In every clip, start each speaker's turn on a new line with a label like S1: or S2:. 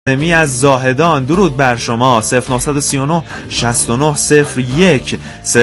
S1: از زاهدان درود بر شما. 0939 69 01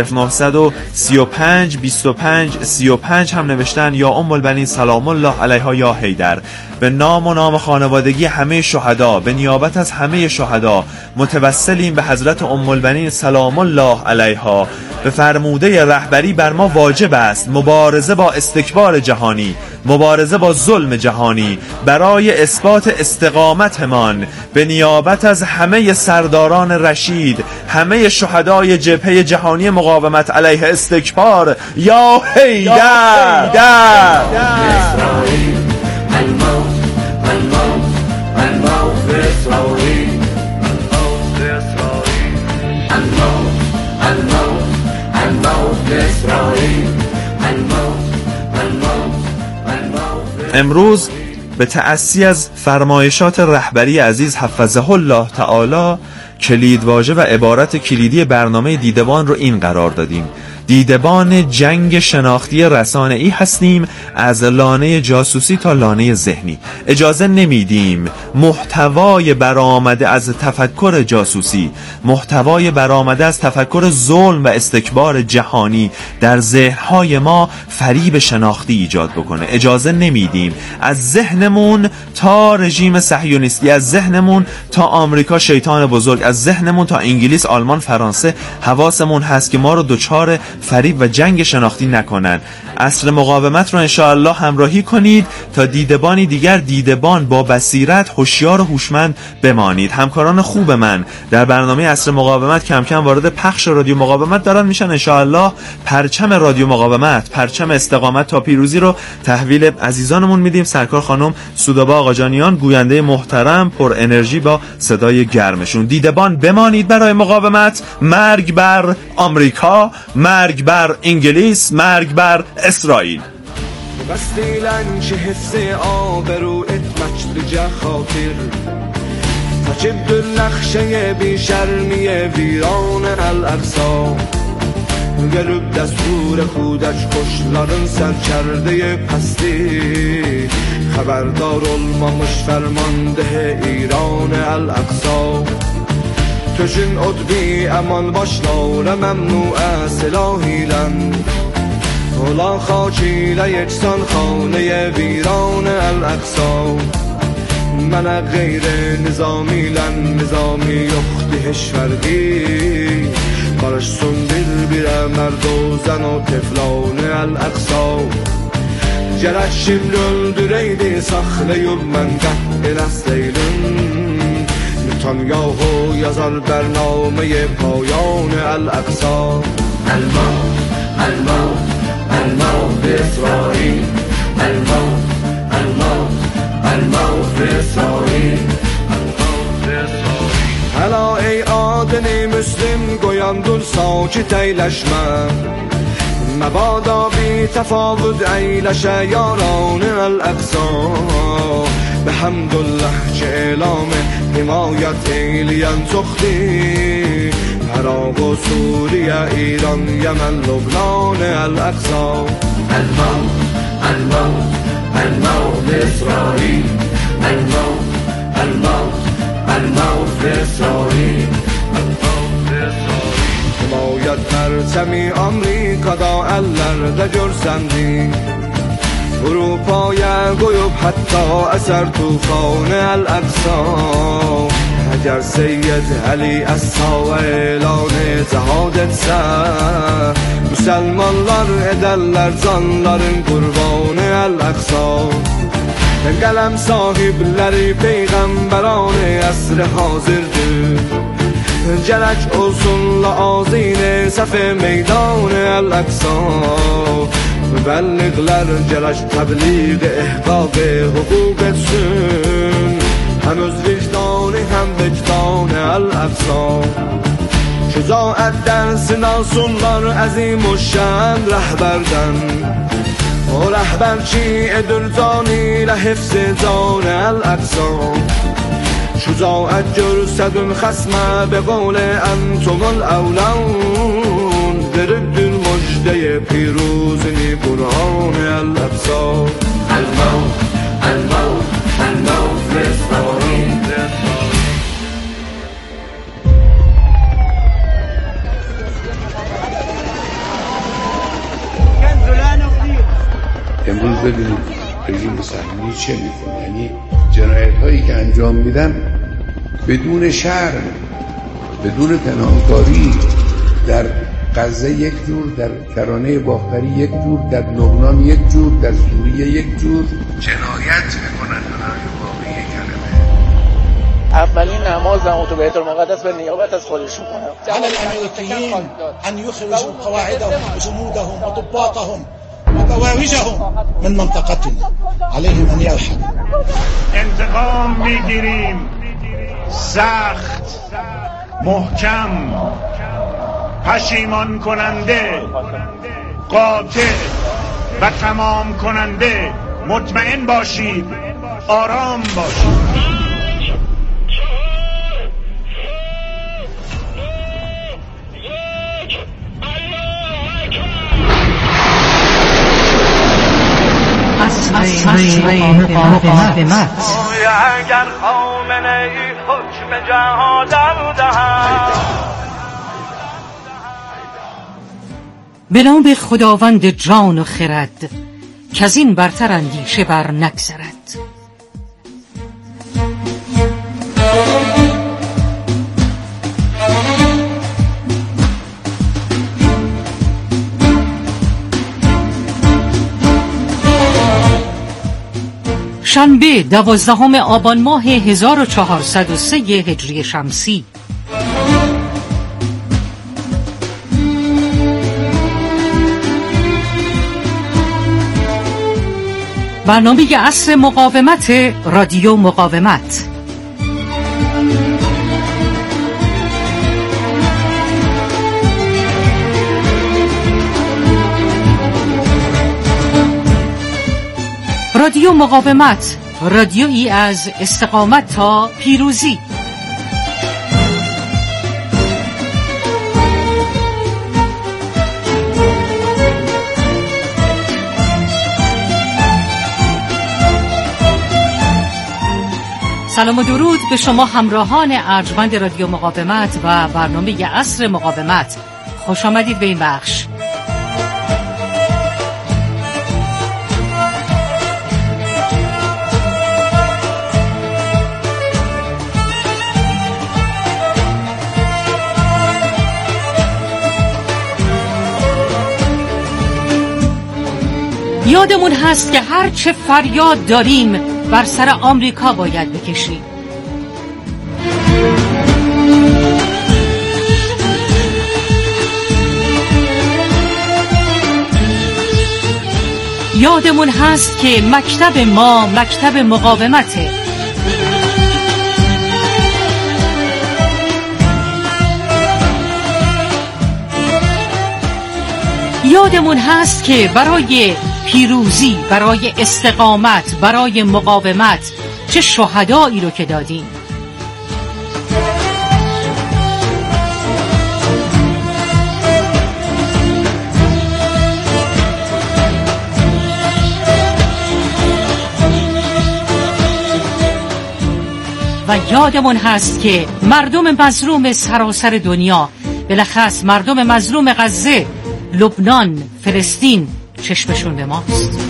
S1: 0935 25 35 هم نوشتن یا ام البنین سلام الله علیها یا حیدر. به نام و نام خانوادگی همه شهدا، به نیابت از همه شهدا متوسلیم به حضرت ام البنین سلام الله علیها. به فرموده رهبری بر ما واجب است مبارزه با استکبار جهانی، مبارزه با ظلم جهانی برای اثبات استقامتمان. به نیابت از همه سرداران رشید، همه شهدای جبهه جهانی مقاومت علیه استکبار یا حیدر. امروز به تأسی از فرمایشات رهبری عزیز حفظه الله تعالی کلیدواژه و عبارت کلیدی برنامه دیدبان رو این قرار دادیم: دیدبان جنگ شناختی رسانه‌ای هستیم، از لانه جاسوسی تا لانه ذهنی. اجازه نمیدیم محتوای برآمده از تفکر جاسوسی، محتوای برآمده از تفکر ظلم و استکبار جهانی در ذهن‌های ما فریب شناختی ایجاد بکنه. اجازه نمیدیم از ذهنمون تا رژیم صهیونیستی، از ذهنمون تا آمریکا شیطان بزرگ، از ذهنمون تا انگلیس، آلمان، فرانسه، حواسمون هست که ما رو دچار فریب و جنگ شناختی نکنن. عصر مقاومت رو انشاءالله همراهی کنید تا دیدبانی دیگر، دیدبان با بصیرت، هوشیار و هوشمند بمانید. همکاران خوب من در برنامه عصر مقاومت کم کم وارد پخش رادیو مقاومت دارن میشن. انشاءالله پرچم رادیو مقاومت، پرچم استقامت تا پیروزی رو تحویل عزیزانمون میدیم. سرکار خانم سودابه آقاجانیان، گوینده محترم پر انرژی با صدای گرمشون. دیدبان بمانید برای مقاومت. مرگ بر آمریکا، مرگ بر انگلیس، مرگ بر اسرائیل.
S2: بستیلن چه حس آبرو اتمچ لجه خاطر تجد النخشه بی شرمی ویران الاقصا گلوب دستور خودش خوشلارن سر کرده پستی خبردار المامش فرمانده ایران الاقصا توشین ادبی امان باشلار ممنوع سلاحیلن اولا خاچیل یکسان خانه ویران الاقصا من غیر نظامی لن نظامی یختی هشورگی برش سندر بیره مرد و زن و تفلان الاقصا جرد شمرل درeydi saklayıp mən qəhbin əsleylin Netanyahu yazar bərnaməyə payan el-Əqsa El-Maut, El-Maut, El-Maut İsrail El-Maut, El-Maut, El-Maut İsrail Həla ey adını müslim qoyan dur sakit eyləşmə مبادا بی تفاوت ایلش یاران الاقصا به حمدالله چه اعلام حمایت ایلیان تختی عراق و سوریه ایران یمن لبنان الاقصا الموت الموت الموت اسرائیل الموت الموت الموت اسرائیل حمایت پرچمی آمریکada əllərdə görsəndi Avropaya qoyub hətta əsər tufanı Əl-Əqsa Əgər Seyyid Əli Əssa elan cəhad etsə Müsəlmanlar edərlər canların qurbanı Əl-Əqsa Qələm sahibləri peyğəmbərان əsr hazırdır Gələk olsun lazine səfə meydan el-Əqsa Mübəlliğlər gələk təbliğ ehqaq hüquq etsin Həm öz vicdanı həm vicdan el-Əqsa Şücaət dərsin alsınlar əzim o şən rəhbərdən O rəhbər ki edir can ilə hifz can el-Əqsa شجاعت جرسد خصمه به قول انتم الاولون درد المجده پیروزنی برهان الاقصا الموت الموت الموت اسرائیل
S3: ببینید رژیم صهیونی چه میکنه، یعنی جنایت هایی که انجام میدن بدون شرم، بدون پنهانکاری، در غزه یک جور، در کرانه باختری یک جور، در لبنان یک جور، در سوریه یک جور جنایت میکنن برای واقعی کلمه.
S4: اولین نمازم تو بیت المقدس به نیابت از خودشون کنم.
S5: على الامریکیین ان یخرجوا قواعدهم وجنودهم وضباطهم وبواوجهم من منطقتنا، عليهم ان يرحلوا.
S6: انتقام میگیریم، سخت، محکم، پشیمان کننده، قاطع و تمام کننده. مطمئن باشید، آرام باشید.
S7: مقاومت. اگر خامنه ای حکم جهاد دهد،
S8: به نام خداوند جان و خرد که از این برتر اندیشه بر نگذرد. شنبه 12 آبان ماه 1403 هجری شمسی. برنامه عصر مقاومت، رادیو مقاومت. رادیو مقاومت، رادیویی از استقامت تا پیروزی. سلام و درود به شما همراهان ارجمند رادیو مقاومت و برنامه عصر مقاومت. خوش آمدید به این بخش. یادمون هست که هر چه فریاد داریم بر سر آمریکا باید بکشیم. یادمون هست که مکتب ما مکتب مقاومته. یادمون هست که برای پیروزی، برای استقامت، برای مقاومت چه شهدایی رو که دادیم. و یادمون هست که مردم مظلوم سراسر دنیا، بالاخص مردم مظلوم غزه، لبنان، فلسطین، چشمشون به ماست.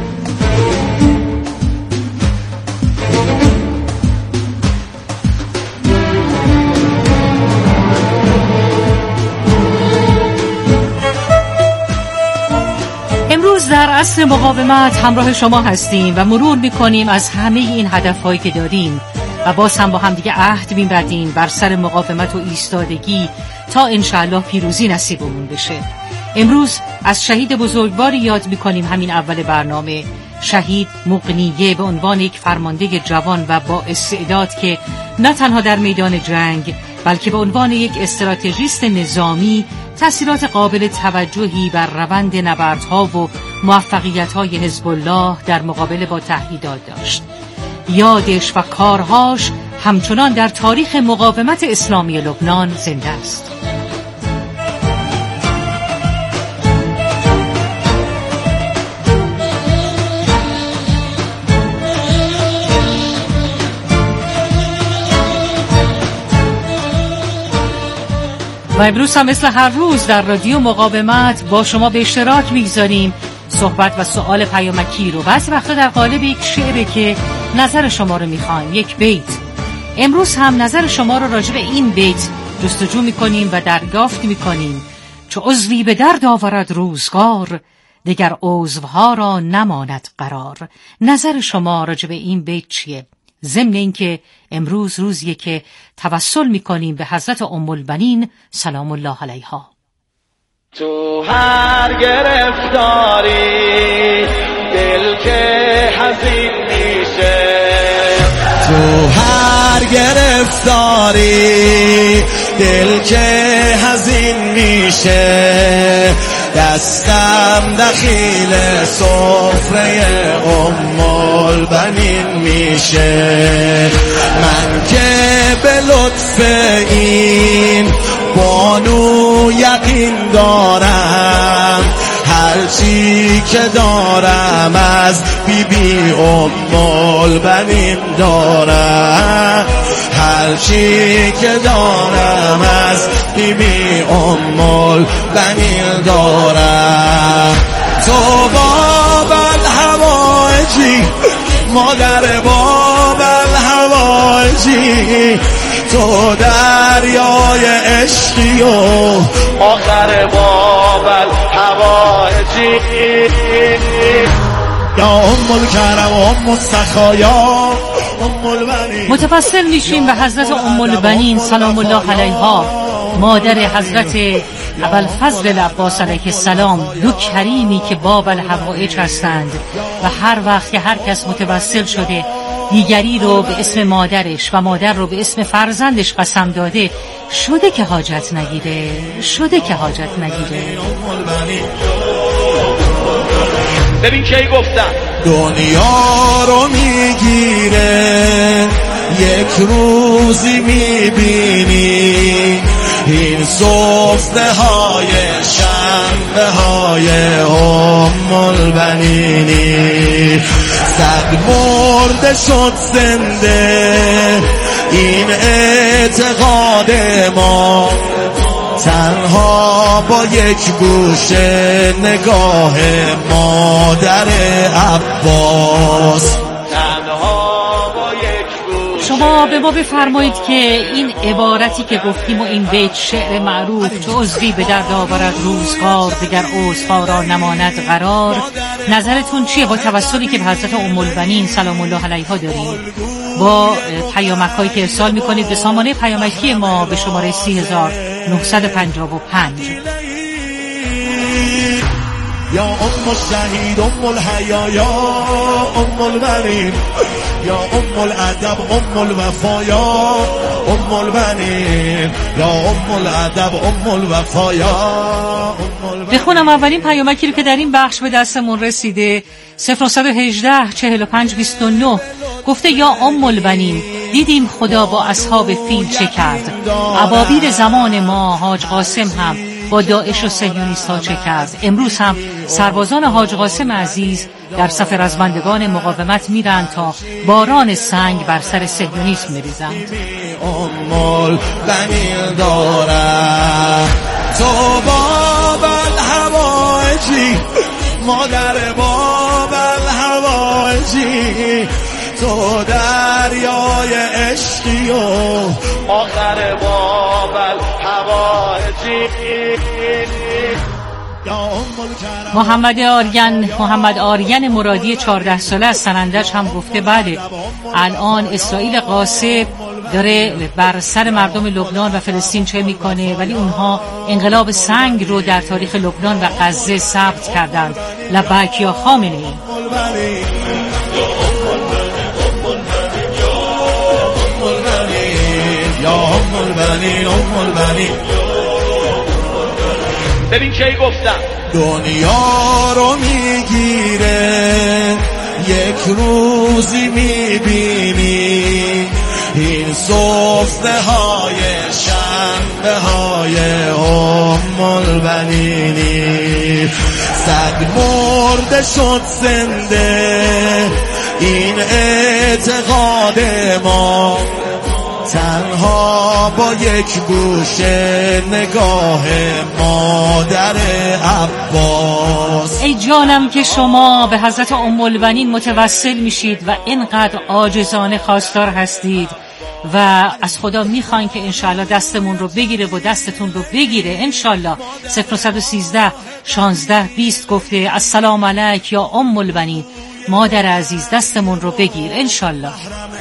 S8: امروز در عصر مقاومت همراه شما هستیم و مرور میکنیم از همه این هدفهایی که داریم و باز هم با هم دیگه عهد می‌بندیم بر سر مقاومت و ایستادگی تا انشاءالله پیروزی نصیبمون بشه. امروز از شهید بزرگواری یاد می‌کنیم. همین اول برنامه شهید مقنیه به عنوان یک فرمانده جوان و با استعداد که نه تنها در میدان جنگ بلکه به عنوان یک استراتژیست نظامی تأثیرات قابل توجهی بر روند نبردها و موفقیت‌های حزب الله در مقابله با تهدیدات داشت. یادش و کارهاش همچنان در تاریخ مقاومت اسلامی لبنان زنده است. و امروز هم مثل هر روز در رادیو مقاومت با شما به اشتراک میگذاریم صحبت و سوال پیامکی رو بعضی وقتا در قالب یک شعره که نظر شما رو میخوایم، یک بیت. امروز هم نظر شما رو راجع به این بیت جستجو میکنیم و دریافت میکنیم. چو عضوی به درد آورد روزگار، دیگر عضوها را نماند قرار. نظر شما راجع به این بیت چیه؟ ضمن اینکه امروز روزیه که توسل میکنیم به حضرت ام البنین سلام الله علیها.
S2: تو هر گرفتاری دل که حزین میشه، تو هر گرفتاری دل که حزین میشه، دستم دخیل سفره ام البنین میشه. من که به لطف این بانو یقین دارم، هرچی که دارم از بیبی ام البنین دارم، هرچی که دارم از بیبی ام البنین دارم. تو باب الحوائجی، مادر باب الحوائجی، تو دریای عشقی و آخر باب الحوائجی. یا ام الکرم ام السخایا ام البنین.
S8: متوسل میشیم به حضرت ام البنین سلام الله علیها، مادر حضرت ابوالفضل العباس علیه السلام، دو کریمی که باب الحوائج هستند و هر وقت که هر کس متوسل شده دیگری رو به اسم مادرش و مادر رو به اسم فرزندش قسم داده، شده که حاجت نگیره، شده که حاجت نگیره.
S2: ببین کی گفتم دنیا رو میگیره، یک روزی میبینی این صفحه های شنبه های ام البنینی. صد مرده شد زنده این اعتقاد ما، تنها با یک گوشه نگاه مادر عباس.
S8: شما به ما بفرمایید که این عبارتی که گفتیم و این بیت شعر معروف چو عضوی به درد آورد روزگار، دیگر عضوها را نماند قرار، نظرتون چیه با توسلی که به حضرت ام البنین سلام الله علیها داریم؟ با پیامک‌هایی که ارسال می‌کنید به سامانه پیامکی ما به شماره 3955.
S2: یا ام الشهید ام الحیا یا ام البنین، یا ام الادب ام الوفا یا ام البنین، یا ام الادب ام الوفا یا ام البنین.
S8: بخونم اولین پیامکی رو که در این بخش به دستمون رسیده. 0918 45 29 گفته یا ام البنین، دیدیم خدا با اصحاب فیل چه کرد، ابابیل زمان ما حاج قاسم هم با داعش و صهیونیست ها چه کرد. امروز هم سربازان حاج قاسم عزیز در صف رزمندگان مقاومت میرن تا باران سنگ بر سر صهیونیسم میریزند.
S2: ام البنین دارم تو باب الحوائجی، مادر باب الحوائجی، تو دریای عشقی و آخر باب الحوائجی.
S8: محمد آریان مرادی 14 ساله از سنندج هم گفته بله، الان اسرائیل غاصب داره بر سر مردم لبنان و فلسطین چه میکنه، ولی اونها انقلاب سنگ رو در تاریخ لبنان و غزه ثبت کردند. لبیک یا خامنه‌ای.
S2: یا ام البنین ام البنین. ببین کی گفتم دنیا رو میگیره، یک روزی میبینی این صفحه های شنبه های ام البنینی. صد مرده شد زنده این اعتقاد ما، تنها تنها با یک گوشه نگاه مادر عباس.
S8: ای جانم که شما به حضرت ام البنین متوسل میشید و اینقدر عاجزانه خواستار هستید و از خدا میخواین که انشالله دستمون رو بگیره و دستتون رو بگیره انشالله. 0913 16 20 گفته السلام علیک یا ام البنین، مادر عزیز دستمون رو بگیر انشالله.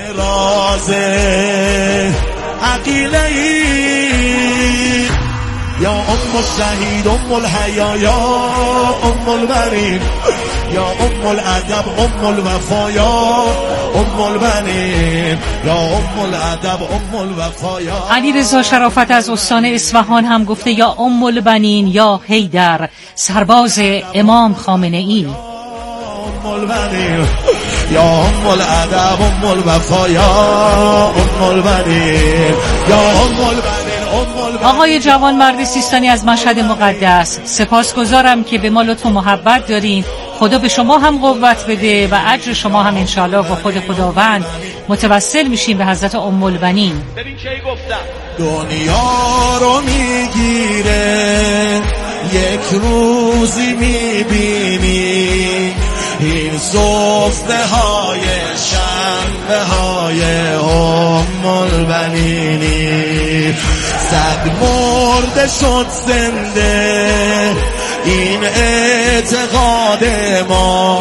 S2: یا ام الشهید ام الحیا یا ام البنین، یا ام الادب ام الوفا یا ام البنین، یا ام الادب ام الوفا یا.
S8: علیرضا شرافت از استان اصفهان هم گفته یا ام البنین یا حیدر، سرباز امام خامنه ای.
S2: ام البنین یا ام الادب ام الوفا یا ام البنین، یا ام البنین.
S8: آقای جوانمرد سیستانی از مشهد مقدس، سپاسگزارم که به ما لطف و محبت دارین. خدا به شما هم قوت بده و اجر شما هم انشالله با خود خداوند متوسل میشیم به حضرت ام البنین.
S2: ببین چی گفتم، دنیا رو میگیره یک روزی میبینی این سفره های شنبه های ام البنینی. صد مرده شد زنده این اعتقاد ما،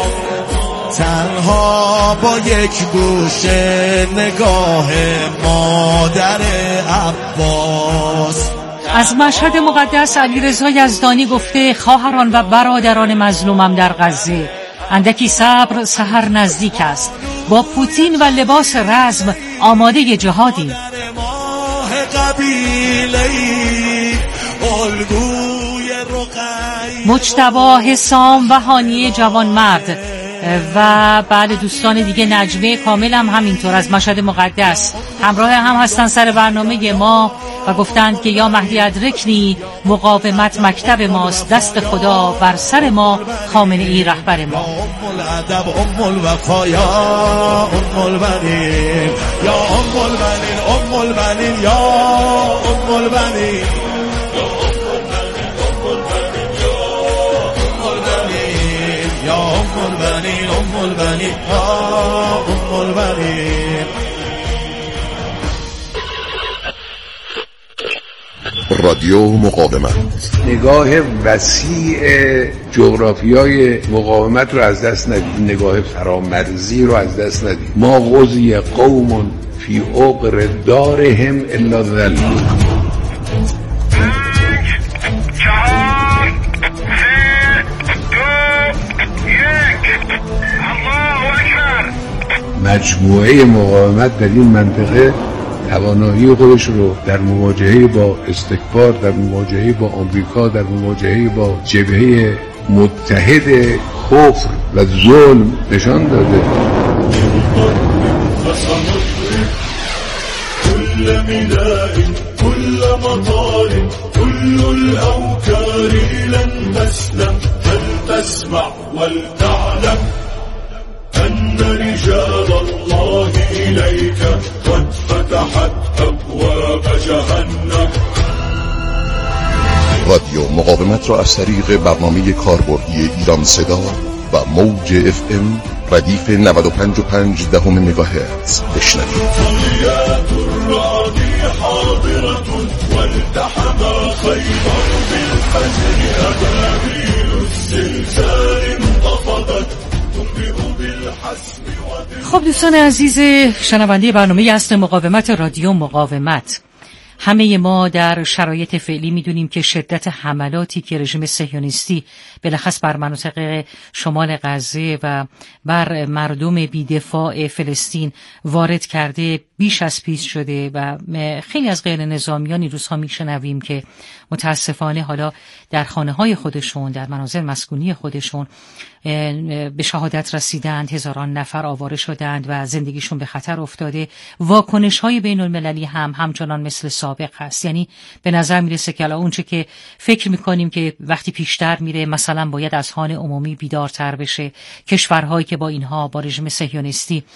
S2: تنها با یک گوشه نگاه مادر عباس.
S8: از مشهد مقدس علیرضا یزدانی گفته خواهران و برادران مظلومم در غزه، اندکی صبر، سحر نزدیک است، با پوتین و لباس رزم آماده جهادیم. مجتبی حسام و هانی جوانمرد و بله دوستان دیگه، نجمه کامل هم همینطور از مشهد مقدس همراه هم هستن سر برنامه ما و گفتند که یا مهدی ادرکنی، مقاومت مکتب ماست، دست خدا بر سر ما، خامنه ای رهبر ما.
S2: ام الادب ام الوفا یا ام البنین، یا ام البنین ام البنین یا ام البنین، یا ام البنین ام البنین یا ام البنین.
S9: رادیو مقاومت
S3: نگاه وسیع جغرافیای مقاومت رو از دست ندید، نگاه فرامرزی رو از دست ندید. ما غزی قوم فی عقر دارهم الا ذل. مجموعه مقاومت در این منطقه توانایی خودش رو در مواجهه با استکبار، در مواجهه با آمریکا، در مواجهه با جبهه متحد کفر و ظلم نشان داده.
S2: كل ميناء كل مطار كل الأوكار لن تسلم، هل تسمع ولتعلم أن رجال الله إليك قد فتحت أبواب جهنم.
S9: رادیو مقاومت را از طریق برنامه کاربردی ایران صدا و موج FM ردیف 95.5 مگاهرتز بشنوید.
S2: طليات الرعد حاضرة والتحم خيبر بالفجر أبابيل الزلزال انتفضت تنبئ بالحسم.
S8: خب دوستان عزیز شنونده برنامه اصل مقاومت رادیو مقاومت، همه ما در شرایط فعلی میدونیم که شدت حملاتی که رژیم صهیونیستی بالاخص بر مناطق شمال غزه و بر مردم بی‌دفاع فلسطین وارد کرده بیش از پیش شده و خیلی از غیر نظامیان این روزها میشنویم که متاسفانه حالا در خانه‌های خودشون، در منازل مسکونی خودشون به شهادت رسیدند، هزاران نفر آواره شدند و زندگیشون به خطر افتاده. واکنش‌های بین المللی هم همچنان مثل سابق هست. یعنی به نظر میرسه که اون چه که فکر میکنیم که وقتی پیشتر میره مثلا باید از هان عمومی بیدارتر بشه، کشورهایی که با اینها با رژیم صهیونیستی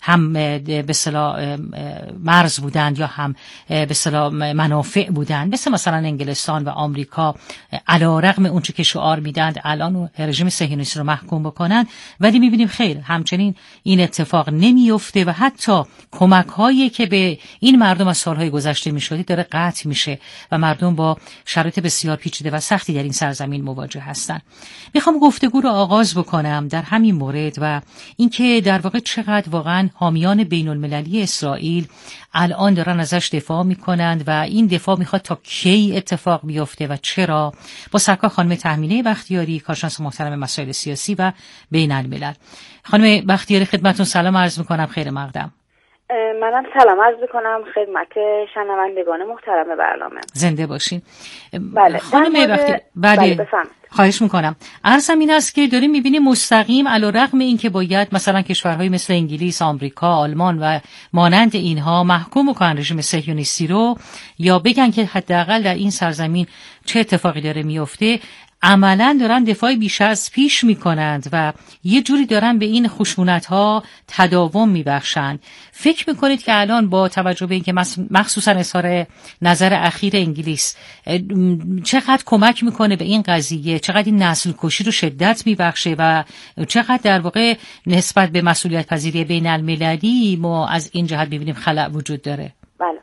S8: هم به اصطلاح مرز بودند یا هم به اصطلاح منافع بودند، مثلا انگلستان و آمریکا، علیرغم اون چه که شعار میدند الان رژیم صهیونیستی رو محکوم بکنند، ولی میبینیم خیر همچنین این اتفاق نمیفته و حتی کمک هایی که به این مردم از سالهای گذشته میشده داره قطع میشه و مردم با شرایط بسیار پیچیده و سختی در این سرزمین مواجه هستند. میخوام گفتگو رو آغاز بکنم در همین مورد و اینکه در واقع چقدر واقعا حامیان بین المللی اسرائیل الان دارن ازش دفاع میکنند و این دفاع میخواد تا کی اتفاق بیفته و چرا. با سرکار خانم تهمینه بختیاری، کارشناس محترم مسائل سیاسی و بین الملل. خانم بختیاری خدمتتون سلام عرض میکنم، خیر مقدم.
S10: منم سلام عرض میکنم خدمت شنوندگان محترم برنامه.
S8: زنده باشین.
S10: بله
S8: خانم بختیاری، بله خواهش میکنم. عرضم این است که داریم میبینیم مستقیم علیرغم این که باید مثلا کشورهای مثل انگلیس، آمریکا، آلمان و مانند اینها محکوم کنن رژیم صهیونیستی رو یا بگن که حداقل در این سرزمین چه اتفاقی داره میفته، عملاً دارن دفاع بیش از پیش میکنند و یه جوری دارن به این خشونت‌ها تداوم میبخشند. فکر میکنید که الان با توجه به اینکه مخصوصاً اظهار نظر اخیر انگلیس چقدر کمک میکنه به این قضیه، چقدر این نسل کشی رو شدت میبخشه و چقدر در واقع نسبت به مسئولیت پذیری بین المللی ما از این جهت ببینیم خلأ وجود داره؟
S10: بله.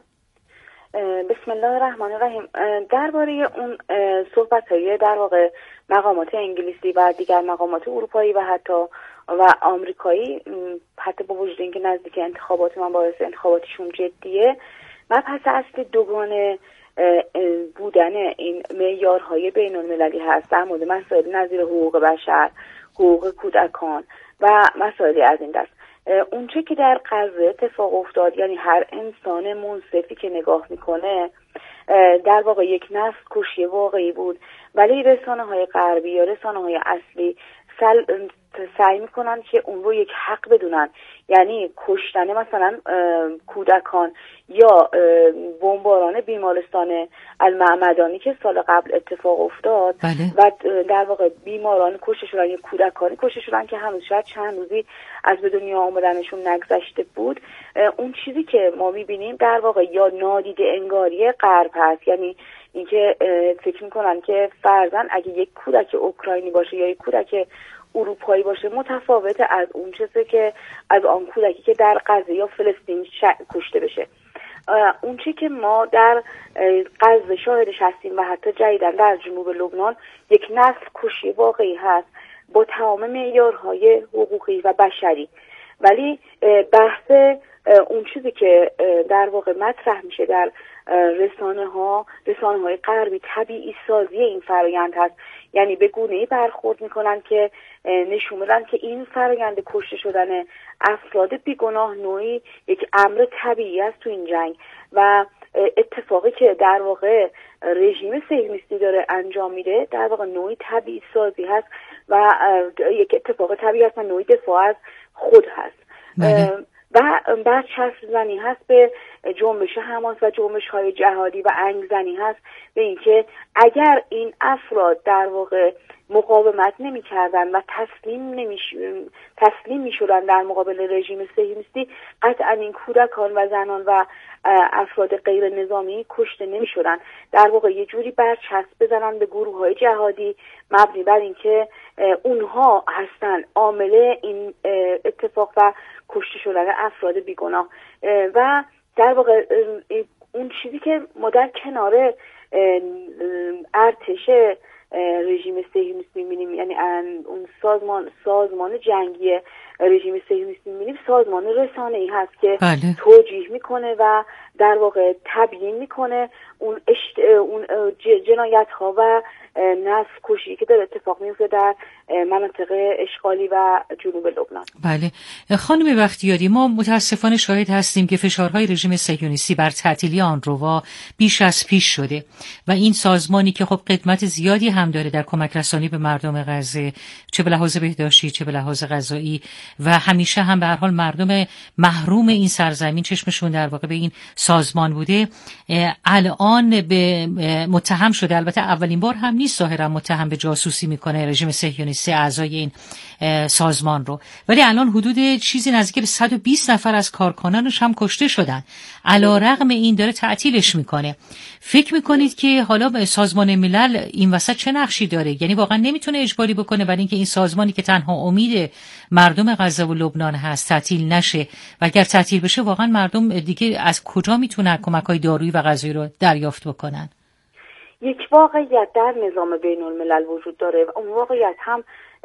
S10: بسم الله الرحمن الرحیم. درباره اون صحبت‌های در واقع مقامات انگلیسی و دیگر مقامات اروپایی و حتی آمریکایی، حتی با وجود اینکه نزدیک انتخابات من باعث انتخاباتشون جدیه، مبحث اصلی دوگانه بودن این معیارهای بین المللی هست در مورد مسائل نظیر حقوق بشر، حقوق کودکان و مسائلی از این دست. اونچه که در غزه اتفاق افتاد، یعنی هر انسان منصفی که نگاه میکنه در واقع یک نسل کشی واقعی بود، ولی رسانه‌های غربی یا رسانه‌های اصلی سعی میکنن که اون رو یک حق بدونن، یعنی کشتن مثلا کودکان یا بمباران بیمارستان المعمدانی که سال قبل اتفاق افتاد و در واقع بیماران کشته شدن یا کودکانی کشته شدن که هنوز شاید چند روزی از به دنیا آمدنشون نگذشته بود. اون چیزی که ما میبینیم در واقع یا نادیده انگاری غرب هست، یعنی اینکه فکر میکنن که فرضاً اگه یک کودک اوکراینی باشه یا یک کودک اروپایی باشه متفاوته از اون چیزی که از آن کودکی که در غزه یا فلسطین کشته بشه. اون چیزی که ما در غزه شاهدش هستیم و حتی جدیداً در جنوب لبنان یک نسل کشی واقعی هست با تمام معیارهای حقوقی و بشری، ولی بحث اون چیزی که در واقع مطرح میشه در رسانه‌های غربی طبیعی سازی این فرآیند هست، یعنی به گونه‌ای برخورد میکنن که نشون میدن که این فرآیند کشته شدن افراد بیگناه نوعی یک امر طبیعی است تو این جنگ و اتفاقی که در واقع رژیم صهیونیستی داره انجام میده در واقع نوعی طبیعی سازی هست و یک اتفاق طبیعی هست و نوعی دفاع از خود هست. و برچسب زنی هست به جنبش حماس و جنبش های جهادی و انگ زنی هست به اینکه اگر این افراد در واقع مقاومت نمی کردن و تسلیم می شدن در مقابل رژیم صهیونیستی، قطعا این کودکان و زنان و افراد غیر نظامی کشته نمی شدن. در واقع یه جوری برچسب بزنن به گروه های جهادی مبنی بر اینکه اونها هستن عامل این اتفاق و کشته شدن افراد بیگناه. و در واقع اون چیزی که ما در کنار ارتش رژیم صهیونیستی می‌بینیم، یعنی اون سازمان جنگی رژیم صهیونیستی می‌بینیم، سازمان رسانه‌ای هست که توجیه میکنه و در واقع تبیین میکنه اون جنایت‌ها و نسل کشی که داره اتفاق میفته در مناطق اشغالی و جنوب لبنان.
S8: بله خانم بختیاری، ما متاسفانه شاهد هستیم که فشارهای رژیم صهیونیستی بر تعطیلی آنروا بیش از پیش شده و این سازمانی که خب خدمت زیادی هم داره در کمک رسانی به مردم غزه، چه به لحاظ بهداشتی چه به لحاظ غذایی، و همیشه هم به هر حال مردم محروم این سرزمین چشمشون در واقع به این سازمان بوده، الان به متهم شده. البته اولین بار هم نیست ظاهرا متهم به جاسوسی میکنه رژیم صهیونیستی اعضای این سازمان رو، ولی الان حدود چیزی نزدیک به 120 نفر از کارکنانش هم کشته شدن. علیرغم این داره تعطیلش میکنه. فکر میکنید که حالا سازمان ملل این وسط چه نقشی داره؟ یعنی واقعا نمیتونه اجباری بکنه برای اینکه این سازمانی که تنها امید مردم غزه و لبنان هست تعطیل نشه، و اگر تعطیل بشه واقعا مردم دیگه از کجا میتونن کمک‌های دارویی و غذایی رو دریافت بکنن؟
S10: یک واقعیت در نظام بین الملل وجود داره و اون واقعیت هم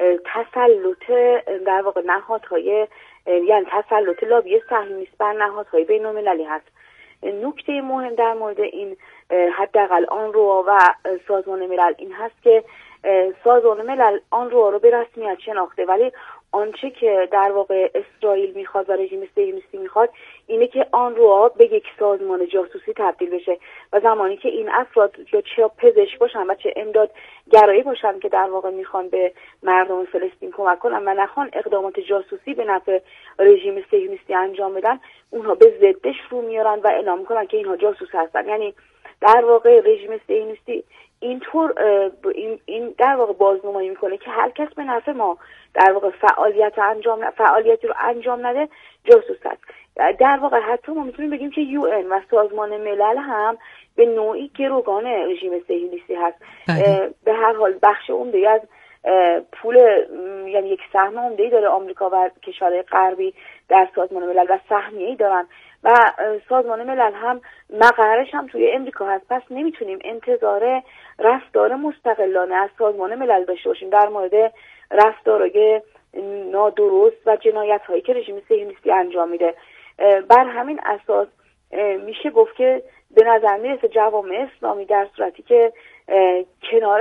S10: تسلط در واقع نهادهای، یعنی تسلط لابی صهیونیست بر نهادهای بین المللی هست. نکته مهم در مورد این حداقل آنروا و سازمان ملل این هست که سازمان ملل آنروا رو به رسمیت شناخته، ولی آنچه که در واقع اسرائیل میخواد و رژیم صهیونیستی میخواد اینه که آنروا به یک سازمان جاسوسی تبدیل بشه و زمانی که این افراد یا چه پزشک باشن و چه امداد گرایی باشن که در واقع میخوان به مردم فلسطین کمک کنن و نخوان اقدامات جاسوسی به نفع رژیم صهیونیستی انجام بدن، اونها به ضدش رو میارن و اعلام میکنن که اینها جاسوس هستن. یعنی در واقع رژیم صهیونیستی اینطور این در واقع بازنمایی میکنه که هر کس به نفع ما در واقع فعالیتی رو انجام نده جاسوس است. در واقع حتی ما میتونیم بگیم که UN و سازمان ملل هم به نوعی گروگان رژیم صهیونیستی هست. به هر حال بخش عمده‌ای از پول، یعنی یک سهم عمده‌ای داره آمریکا و کشورهای غربی در سازمان ملل و سهمیه‌ای دارن و سازمان ملل هم مقرش هم توی امریکا هست. پس نمیتونیم انتظار رفتار مستقلانه از سازمان ملل داشته باشیم در مورد رفتارهای نادرست و جنایت‌هایی که رژیم صهیونیستی انجام میده. بر همین اساس میشه گفت که به نظر میرسه جوامع اسلامی در صورتی که کنار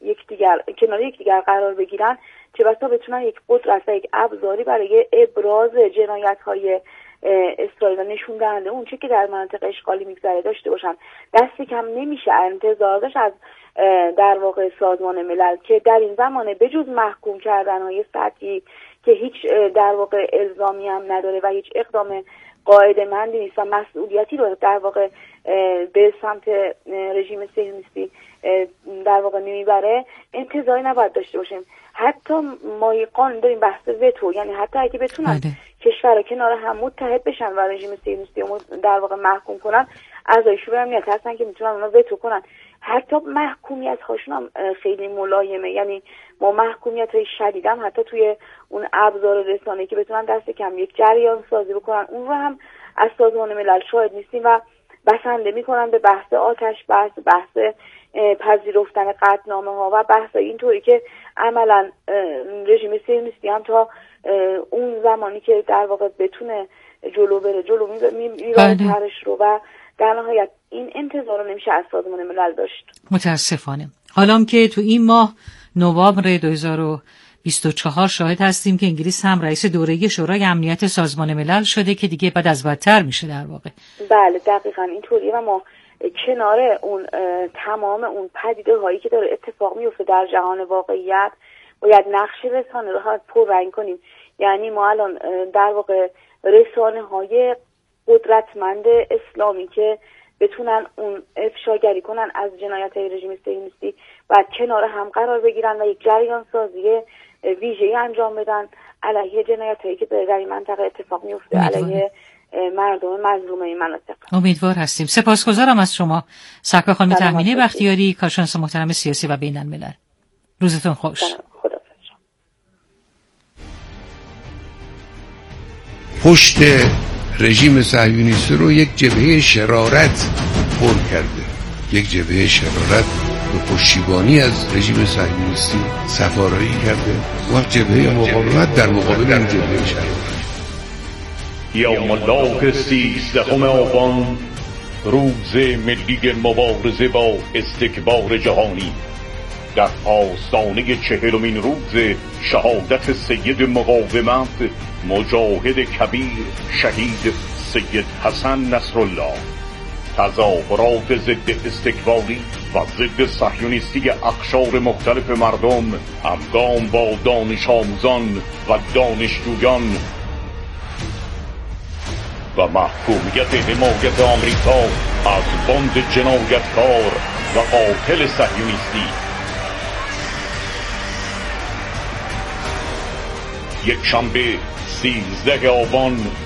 S10: یکدیگر قرار بگیرن چه بسا بتونن یک قدرت و یک ابزاری برای ابراز جنایت‌های اسرائیل نشون دهنده اون چه که در مناطق اشغالی میگذره داشته باشن. دستی کم نمیشه انتظار داشت از در واقع سازمان ملل که در این زمانه بجز محکوم کردن‌های سطحی که هیچ در واقع الزامی هم نداره و هیچ اقدام قاعده‌مندی نیست و مسئولیتی رو در واقع به سمت رژیم صهیونیستی در واقع نمیبره، انتظاری نباید داشته باشیم. حتی ما یک قانون داریم بحث وتو، یعنی حتی اگه بتونن کشورها کنار هم متحد بشن و رژیم صهیونیستی در واقع محکوم کنن، اعضای شورای امنیت هستن که میتونن اونا وتو کنن. حتی محکومیت هاشون هم خیلی ملایمه، یعنی ما محکومیت های شدید هم حتی توی اون ابزار رسانه‌ای که بتونن دست کم یک جریان سازی بکنن اون رو هم از سازمان ملل شاهد نیستیم و بسنده میکنن به بحث آتش بحث پذیرفتن قطعنامه ها و بحث اینطوری که عملا رژیم صهیونیستی هم تا اون زمانی که در واقع بتونه جلو بره جلو میبره ترش رو و در نهایت این انتظار رو نمیشه از سازمان ملل داشت.
S8: متاسفانه. حالا که تو این ماه نوامبر 2024 شاهد هستیم که انگلیس هم رئیس دوره‌ای شورای امنیت سازمان ملل شده که دیگه بعد از بدتر میشه در واقع.
S10: بله دقیقاً اینطوریه و ما کنار اون تمام اون پدیده هایی که داره اتفاق میفته در جهان واقعیت باید نقش رسانه رو پررنگ کنیم. یعنی ما الان در واقع رسانه های قدرتمند اسلامی که بتونن اون افشاگری کنن از جنایت های رژیم صهیونیستی و کنار هم قرار بگیرن و یک جریان سازی ویژه‌ای انجام بدن علیه جنایت هایی که در این منطقه اتفاق میفته علیه مردم مظلوم این مناطق.
S8: امیدوار هستیم. سپاسگزارم از شما سرکار خانم تهمینه بختیاری، کارشناس محترم سیاسی و بین الملل. روزتون خوش.
S3: پشت رژیم صهیونیستی رو یک جبهه شرارت پر کرده، یک جبهه شرارت به پشتیبانی از رژیم صهیونیستی سفارایی کرده و جبهه مقاومت در مقابل این جبهه شرارت.
S6: یوم الله 13 آبان، روز ملی مبارزه با استکبار جهانی، در آستانه 40مین روز شهادت سید مقاومت مجاهد کبیر شهید سید حسن نصرالله، تظاهرات ضد استکباری و ضد صهیونیستی اقشار مختلف مردم همگام با دانش آموزان و دانشجویان و محکومیت حمایت آمریکا از بند جنایتکار و قاتل صهیونیستی. یک شنبه 13 آبان